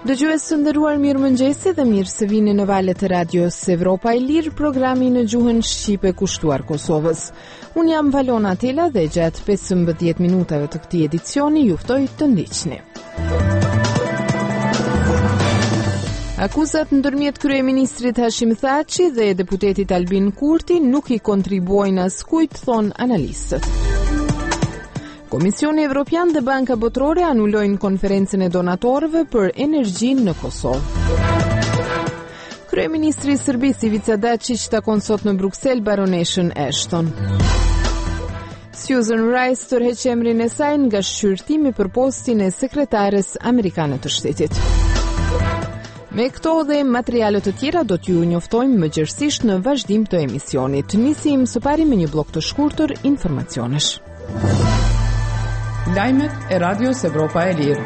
Dëgjues të nderuar, mirëmëngjesi dhe mirë se vini në valët e radios Evropa e Lirë, programi në gjuhën shqipe kushtuar Kosovës. Unë jam Valona Tela dhe gjatë 15 minutave të këtij edicioni ju ftoj të ndiqni. Akuzat ndërmjet kryeministrit Hashim Thaçi dhe deputetit Albin Kurti nuk i kontribuojnë askujt, thon analistët. Komisioni Evropian dhe Banka Botërore anulojnë konferencën e donatorëve për energjinë në Kosovë. Kryeministri i Serbisë Ivica Dačić takon sot në Bruksel baroneshën Ashton. Susan Rice tërheq emrin e saj nga shqyrtimi për postin e sekretares amerikane të shtetit. Me këto dhe materialet të tjera do t'ju njoftojmë më gjërësisht në vazhdim të emisionit. Nisim së pari me një blok të shkurtër informacionesh. Lajmet e Radios Evropa e Lirë.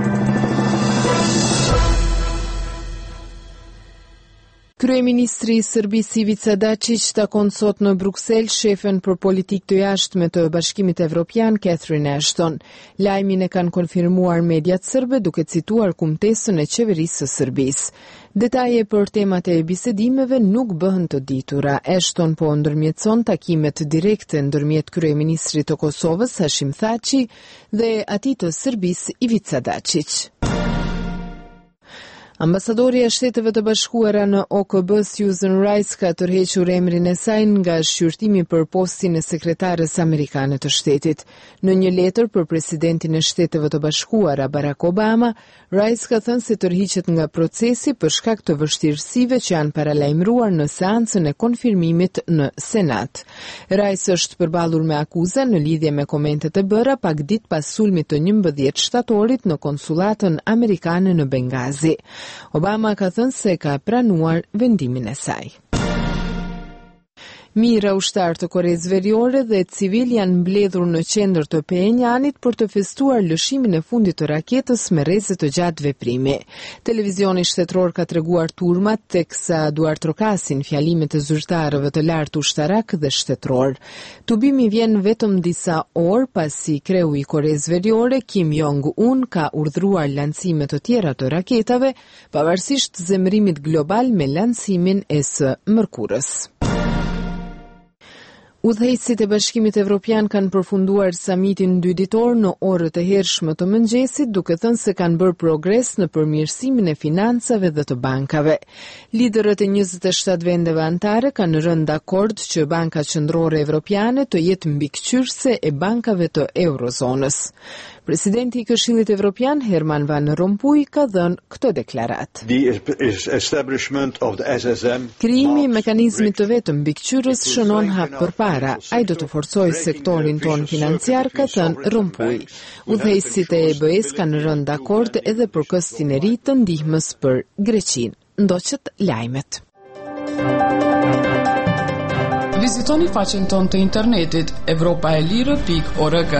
Kryeministri i Serbisë Ivica Dačić takon sot në Bruksel shefen për politikë të jashtme të Bashkimit Evropian Catherine Ashton. Lajmin e kanë konfirmuar mediat serbe duke cituar kumtesën e qeverisë së Serbisë. Detaje për temat e bisedimeve nuk bëhen të ditura. Ashton po ndërmjetëson takimet direkte ndërmjet kryeministrit të Kosovës Hashim Thaçi dhe atij të Serbisë Ivica Dačić. Ambasadori e Shteteve të Bashkuara në OKB Susan Rice ka tërhequr emrin e saj nga shqyrtimi për postin e sekretares amerikane të shtetit. Në një letër për presidentin e Shteteve të Bashkuara Barack Obama, Rice ka thënë se tërhiqet nga procesi për shkak të vështirësive që janë paralajmëruar në seancën e konfirmimit në Senat. Rice është përballur me akuza në lidhje me komentet e bëra pak ditë pas sulmit të 11 shtatorit në konsulatën amerikane në Bengazi. Obama ka thënë se ka pranuar vendimin e saj. Mijëra ushtar të Koresë Veriore dhe civil janë mbledhur në qendër të Pyonjanit për të festuar lëshimin e fundit të raketës me rreze të gjatë veprimi. Televizioni shtetëror ka treguar turmat teksa duar trokasin fjalimet e zyrtarëve të lartë ushtarak dhe shtetëror. Tubimi vjen vetëm disa orë pasi kreu i Koresë Veriore Kim Jong-un ka urdhëruar lancime të tjera të raketave, pavarësisht zemërimit global me lancimin e së mërkurës. Udhëheqësit e Bashkimit Evropian kanë përfunduar samitin 2 ditor në orët e hershme të mëngjesit, duke thënë se kanë bërë progres në përmirësimin e financave dhe të bankave. Liderët e 27 vendeve anëtare kanë rënë dakord që Banka Qendrore Evropiane të jetë mbikëqyrëse e bankave të eurozonës. Presidenti i Këshillit Evropian Herman Van Rompuy ka dhënë këtë deklaratë. Krijimi i mekanizmit të vetëm mbikëqyrës shënon hap përpara. Ai do të forcojë sektorin ton financiar, ka thënë Rompuy. Udhëheqësit e EBE-s kanë rënë dakord edhe për kostin e ri të ndihmës për Greqinë. Ndoqët lajmet. Vizitoni faqen tonë të internetit europaelire.org.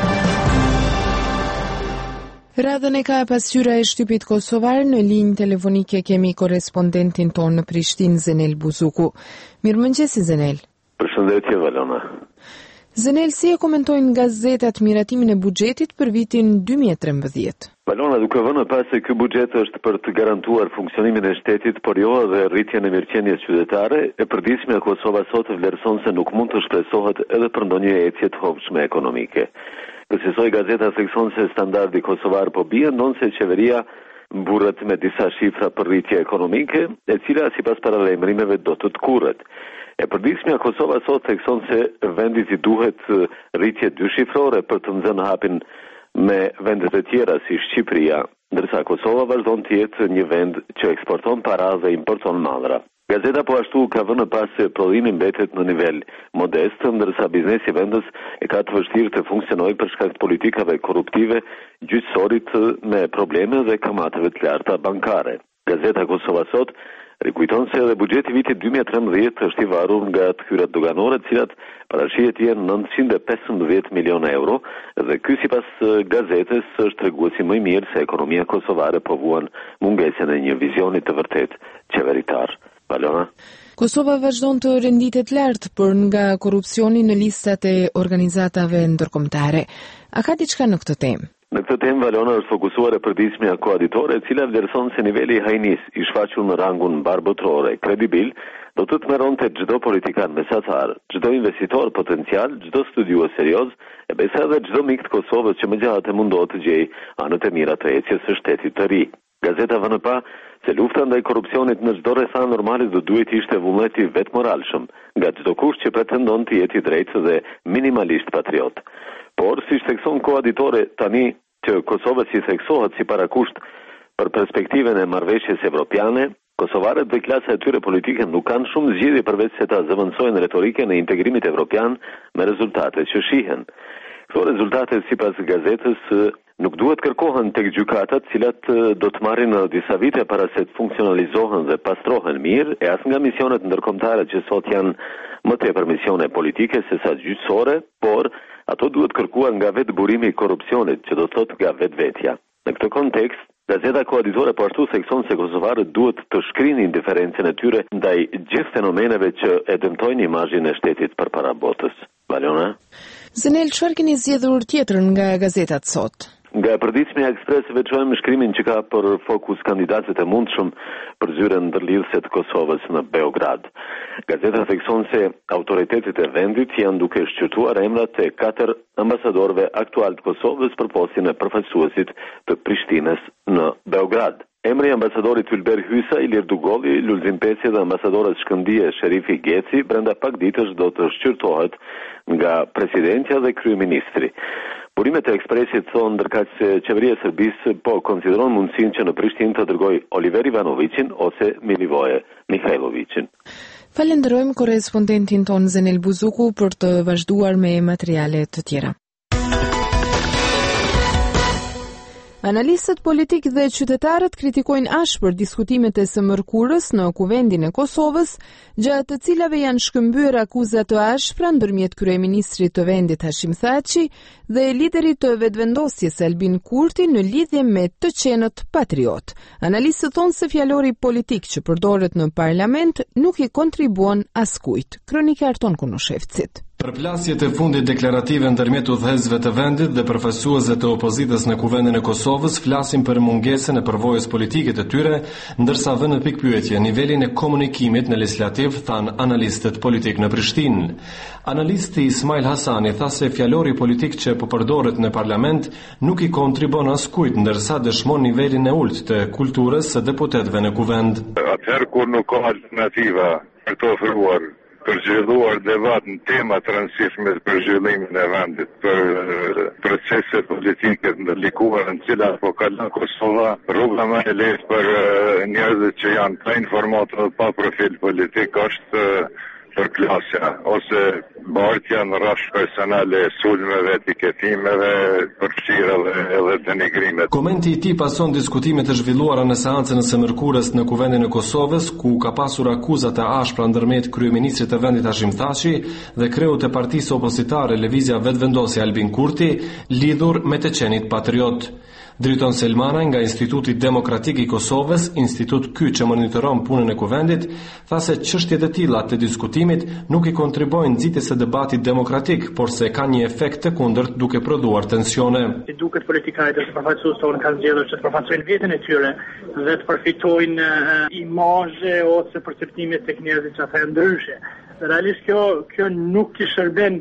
Radhën e ka pasqyra e shtypit kosovar. Në linjë telefonike kemi korespondentin tonë në Prishtinë, Zenel Buzuku. Mirëmëngjesi, Zenel. Përshëndetje, Valona. Zenel, si e komentojnë gazetat miratimin e buxhetit për vitin 2013? Valona, duke vënë pas se ky buxhet është për të garantuar funksionimin e shtetit, por jo edhe rritjen e mirëqenies qytetare, e përditshmja Kosova sot vlerëson se nuk mund të shpresohet edhe për ndonjë ecje të hovshme ekonomike. Kësaj gazeta thekson se standardi kosovar po bie, ndonse qeveria mburret me disa shifra për rritje ekonomike, e cila sipas paralajmërimeve do të kurret. E përditshmja Kosova sot thekson se vendit i duhet rritje 2 shifrore për të nxënë hapin me vendet e tjera si Shqipëria, ndërsa Kosova vazhdon të jetë një vend që eksporton para dhe importon mallra. Gazeta po ashtu ka vënë pas se prodhimi mbetet në nivel modest, ndërsa biznesi i vendës e ka të vështirë të funksionojë për shkak të politikave korruptive, gjyqësorit me probleme dhe kamateve të larta bankare. Gazeta Kosova sot rikujton se edhe buxheti i vitit 2013 është i varur nga të hyrat doganore, të cilat parashihet janë 915 milion euro, dhe ky sipas gazetës është treguesi më i mirë se ekonomia kosovare po vuan mungesën e një vizioni të vërtet qeveritar. Valona. Kosova vazhdon të renditet lartë për nga korrupsioni në listat e organizatave ndërkombëtare. A ka diçka në këtë temë? Në këtë temë Valona është fokusuar e përdismja koaditore, e cila vlerëson se niveli i hajnis i shfaqur në rangun mbar botror kredibil do të tmerronte çdo politikan mesatar, çdo investitor potencial, çdo studiues serioz, e besa edhe çdo mik të Kosovës që më gjatë mundohet të gjejë anët e mira të ecjes së shtetit të ri. Gazeta vënë pa se lufta ndaj korrupsionit në çdo rrethan normale do duhet ishte vullneti vetë moralshëm, nga çdo kush që pretendon të jetë i drejtë dhe minimalisht patriot. Por, si thekson koaditore tani që Kosova si theksohet si parakusht për perspektiven e marrëveshjes evropiane, kosovarët dhe klasa e tyre politike nuk kanë shumë zgjidhje përveç se ta zëvendësojnë retorikën e integrimit evropian me rezultate që shihen. Këto rezultate, sipas gazetës, nuk duhet kërkohen tek gjykatat, cilat do të marrin disa vite para se të funksionalizohen dhe pastrohen mirë, e as nga misionet ndërkombëtare që sot janë më tepër misione politike se sa gjyqësore, por ato duhet kërkuar nga vetë burimi i korrupsionit, që do të thotë nga vetvetja. Në këtë kontekst, gazeta koaditore po ashtu thekson se kosovarët duhet të shkrinë indiferencën e tyre ndaj gjithë fenomeneve që e dëmtojnë imazhin e shtetit përpara botës. Valona? Zenel, çfarë keni zgjedhur tjetër nga gazetat sot? Nga përditshmja Ekspres veçojmë shkrimin që ka për fokus kandidatët e mundshëm për zyrën ndërlidhëse të Kosovës në Beograd. Gazeta thekson se autoritetet e vendit janë duke shqyrtuar emrat e 4 ambasadorëve aktual të Kosovës për postin e përfaqësuesit të Prishtinës në Beograd. Emri i ambasadorit Ylber Hysa, Ilir Dugolli, Lulzim Peci dhe ambasadorët Shkëndije Sherifi Geci brenda pak ditësh do të shqyrtohet nga presidentja dhe kryeministri. Burimet e Ekspresit thonë ndërkaq se qeveria e Serbisë po konsideron mundësinë që në Prishtinë të dërgojë Oliver Ivanovićin ose Milivoje Mihajlovićin. Falenderojmë korrespondentin ton Zenel Buzuku për të vazhduar me materiale të tjera. Analistët politik dhe qytetarët kritikojnë ashpër diskutimet e së mërkurës në Kuvendin e Kosovës, gjatë të cilave janë shkëmbyer akuza të ashpra ndërmjet kryeministrit të vendit Hashim Thaçi dhe liderit të vetëvendosjes Albin Kurti në lidhje me të qenët patriot. Analistët thonë se fjalori politik që përdoret në parlament nuk i kontribuon askujt. Kronikar ton Kunushevcit. Përplasjet e fundit deklarative ndërmjet udhëheqësve të vendit dhe përfaqësuesve të opozitës në Kuvendin e Kosovës flasin për mungesën e përvojës politike të tyre, ndërsa vënë në pikpyetje nivelin e komunikimit në legislativ, than analistët politik në Prishtinë. Analisti Ismail Hasani tha se fjalori politik që po përdoret në parlament nuk i kontribon askujt, ndërsa dëshmon nivelin e ulët të kulturës së deputetëve në kuvend. Atëherë kur nuk ka alternativa për të ofruar për zhvilluar debat në tema të rëndësishme për zhvillimin e vendit, për procese politike të ndërlikuar në cilat po kalon Kosova, rruga më e lehtë për njerëzit që janë pa informatë pa profil politik është përplasja ose bartja në rrafsh personale, sulmeve, etiketimeve, përfshirave edhe denigrimet. Komenti i tij pason diskutimet e zhvilluara në seancën e së mërkurës në Kuvendin e Kosovës, ku ka pasur akuza të ashpra ndërmjet kryeministrit të vendit Hashim Thaçi dhe kreut të partisë opozitare Lëvizja Vetëvendosje Albin Kurti, lidhur me të qenit patriot. Driton Selmana nga Instituti Demokratik i Kosovës, institut ky që monitoron punën e kuvendit, tha se çështjet e tilla të diskutimit nuk i kontribojnë nxitjes së debatit demokratik, por se ka një efekt të kundërt duke prodhuar tensione. Duket politikanët e përfaqësues tonë kanë zgjedhur që të përfaqësojnë veten e tyre dhe të përfitojnë imazhe ose perceptime tek njerëzit që ata ndryshe. Realisht kjo nuk i shërben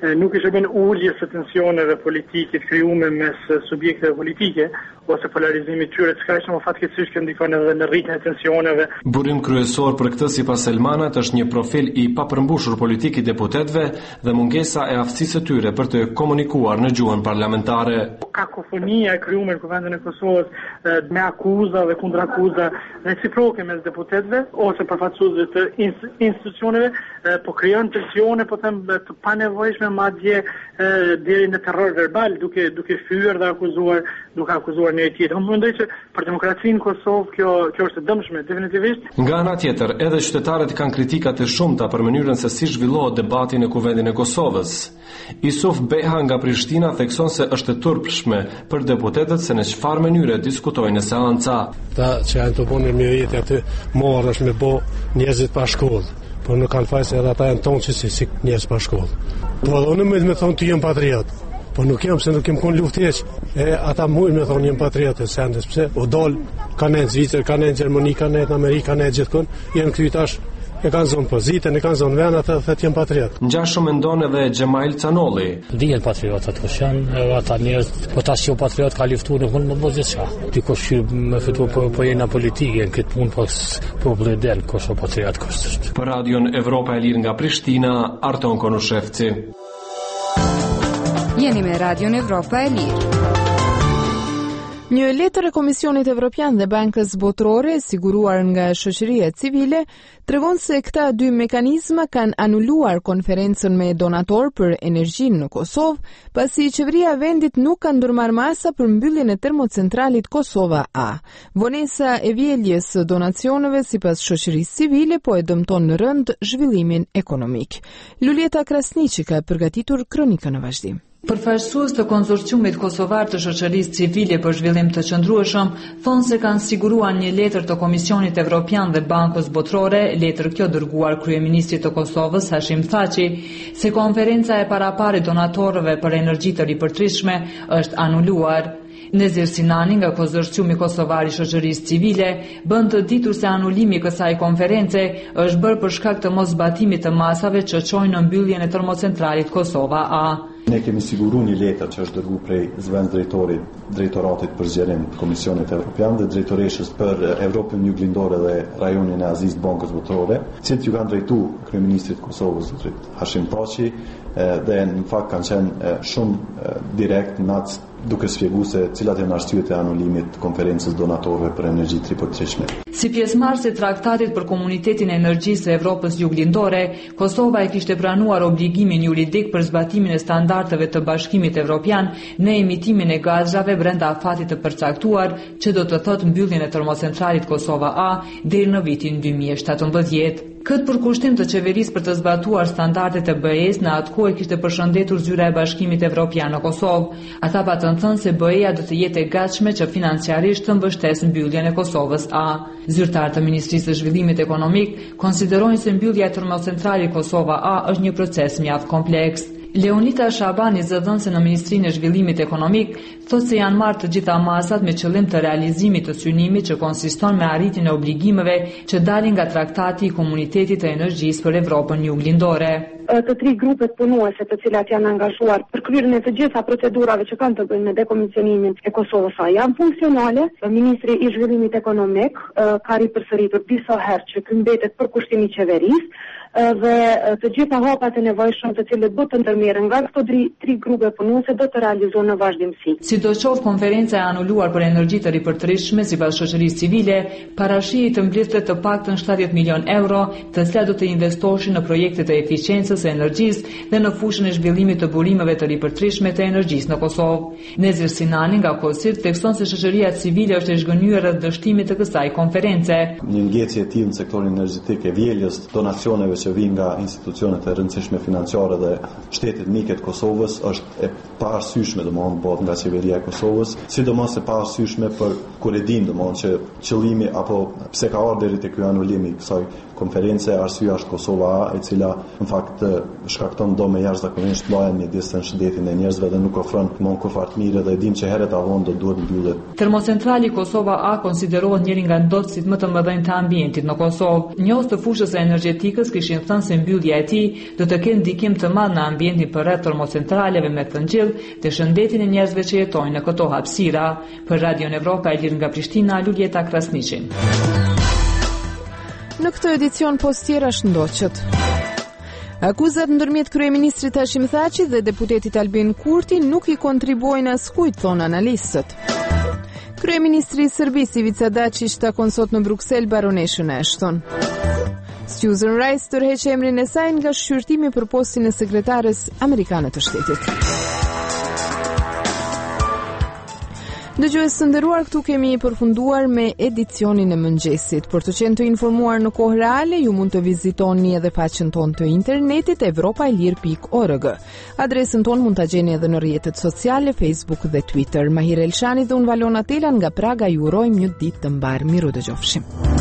uljes së tensioneve politike të krijuara mes subjekteve politike ose polarizimit tyre, çka është më fatkeqësisht që ndikon edhe në rritjen e tensioneve. Burim kryesor për këtë sipas Selmanat është një profil i papërmbushur politik i deputetëve dhe mungesa e aftësisë së tyre për të komunikuar në gjuhën parlamentare. Kakofonia e krijuar në Kuvendin e Kosovës me akuza dhe kundrakuza reciproke mes deputetëve ose përfaqësuesve të institucioneve po krijon tensione, po them të panevojshme, madje deri në terror verbal, duke fyer dhe akuzuar në tjetër. Unë mendoj që për demokracinë në Kosovë kjo është e dëmshme, definitivisht. Nga ana tjetër, edhe qytetarët kanë kritika të shumta për mënyrën se si zhvillohet debati në Kuvendin e Kosovës. Isuf Beha nga Prishtina thekson se është e turpshme për deputetët se në çfarë mënyre diskutojnë në seanca. Ta që janë të bënë mirëjetje aty morrësh me bë njerëzit pa shkollë, por nuk kanë fajse edhe ata janë tonë që si njerëz pa shkollë. Po edhe unë me thonë të jem patriot. Po nuk jam se nuk jem kon lufteq. Ata mujnë me thonë jem patriotë sendes, pse u dol kanë në Zvicër, kanë në Gjermani, kanë në Amerikë, kanë gjithkund, janë këtu tash e kanë zonë pozitën, e kanë zonë vend, ata thotë jem patriot. Ngjashëm mendon edhe Xhemail Canolli. Dihen patriotat kush janë, ata njerëz, po tash jo patriot ka luftuar nuk mund të bëj gjithçka. Ti kush me fitu po jena politike, në këtë punë po bledel kush o patriot kush është. Për Radion Evropa e Lirë nga Prishtina, Arton Konushevci. Jeni me Radion Evropa e Lirë. Një letër e Komisionit Evropian dhe Bankës Botërore, siguruar nga shoqëria civile, tregon se këta dy mekanizma kanë anuluar konferencën me donator për energjinë në Kosovë, pasi qeveria e vendit nuk ka ndërmarrë masa për mbylljen e termocentralit Kosova A. Vonesa e vjeljes së donacioneve sipas shoqërisë civile po e dëmton në rënd zhvillimin ekonomik. Lulieta Krasniqi ka përgatitur kronikën në vazhdim. Përfaqësues të konsorciumit kosovar të shoqërisë civile për zhvillim të qëndrueshëm thonë se kanë siguruar një letër të Komisionit Evropian dhe Bankës Botërore, letër kjo dërguar kryeministrit të Kosovës Hashim Thaçi, se konferenca e paraparit donatorëve për energji të ripërtritshme është anuluar. Nezir Sinani nga konsorciumi kosovar i shoqërisë civile bën të ditur se anulimi i kësaj konference është bërë për shkak të mosbatimit të masave që çojnë në mbylljen e termocentralit Kosova A. Ne kemi siguruar një letër që është dërguar prej zëvendës drejtoratit për zgjerim të Komisionit Evropian dhe drejtoreshës për Evropën Juglindore dhe rajonin e Azisë Bankës Botërore, cilët ju kanë drejtuar kryeministrit të Kosovës Hashim Thaçi dhe në fakt kanë qenë shumë direkt duke shpjeguar se cilat janë arsyet e anulimit të konferencës donatorëve për energji të ripërtritshme. Si pjesëmarrëse e traktatit për Komunitetin e Energjisë së Evropës Juglindore, Kosova e kishte pranuar obligimin juridik për zbatimin e standardeve të Bashkimit Evropian në emitimin e gazave brenda afatit të përcaktuar, që do të thotë mbylljen e termocentralit Kosova A deri në vitin 2017. Këtë përkushtim të qeverisë për të zbatuar standardet e BE-s në atë kohë kishte përshëndetur zyra e Bashkimit Evropian në Kosovë. Ata patën thënë se BE-ja do të jetë e gatshme që financiarisht të mbështesë mbylljen e Kosovës A. Zyrtarët të Ministrisë së Zhvillimit Ekonomik konsiderojnë se mbyllja e termocentralit Kosova A është një proces mjaft kompleks. Leonita Shabani, zëdhënëse në Ministrinë e Zhvillimit Ekonomik, thotë se janë marrë të gjitha masat me qëllim të realizimit të synimit që konsiston me arritjen e obligimeve që dalin nga Traktati i Komunitetit të Energjisë për Evropën Juglindore. Të tri grupet punuese të cilat janë angazhuar për kryerjen e të gjitha procedurave që kanë të bëjnë me dekomisionimin e Kosovës A janë funksionale. Ministri i Zhvillimit Ekonomik ka ripërsëritur disa herë që ky mbetet për kushtimi i qeverisë dhe të gjitha hapat e nevojshme të cilët do të ndërmerren nga këto tri grupe punuese do të realizohen në vazhdimsi. Sidoqoftë, konferenca e anuluar për energji të ripërtritshme sipas shoqërisë civile parashihej të mbledhte të paktën 70 milion euro, të cilat do të investoheshin në projekte të eficiencës së energjisë dhe në fushën e zhvillimit të burimeve të ripërtritshme të energjisë në Kosovë. Nezir Sinani nga KOSIT thekson se shoqëria civile është e zhgënjur rreth dështimit të kësaj konference. Një ngjecje e tillë në sektorin energjetik e vjeljes donacioneve që vijnë nga institucionet e rëndësishme financiare dhe shtetet mike të Kosovës është e paarsyeshme domthonë bëhet nga qeveria e Kosovës, sidomos e paarsyeshme për kur e dim domthonë që qëllimi apo pse ka ardhur deri te ky anulim i kësaj konference, arsyeja është Kosova A, e cila në fakt shkakton dëme jashtëzakonisht mëdha midis shëndetit e njerëzve dhe nuk ofron domthonë kufart mirë dhe e dim që herët avon do duhet mbyllet. Termocentrali Kosova A konsiderohet njëri nga ndotësit më të mëdhenj të ambientit në Kosovë. Njohës të fushës së energjetikës kishin thënë se mbyllja e tij do të ketë ndikim të madh në ambientin përreth termocentraleve me thëngjell dhe shëndetin e njerëzve që jetojnë në këto hapësira. Për Radion Evropa e Lirë nga Prishtina, Lulieta Krasniqi. Në këtë edicion postiera shëndoqët. Akuzat ndërmjet kryeministrit Hashim Thaçi dhe deputetit Albin Kurti nuk i kontribuojnë askujt, thonë analistët. Kryeministri i Serbisë Ivica Dačić takon sot në Bruksel baroneshën Ashton. Susan Rice tërheq emrin e saj nga shqyrtimi për postin e sekretares amerikane të shtetit. Dëgjues të nderuar, këtu kemi përfunduar me edicionin e mëngjesit. Për të qenë të informuar në kohë reale, ju mund të vizitoni edhe faqen tonë të internetit evropaelir.org. Adresën tonë mund ta gjeni edhe në rrjetet sociale, Facebook dhe Twitter. Mahir Elshani dhe unë Valona Telan nga Praga ju urojmë një ditë të mbar. Miru dëgjofshim.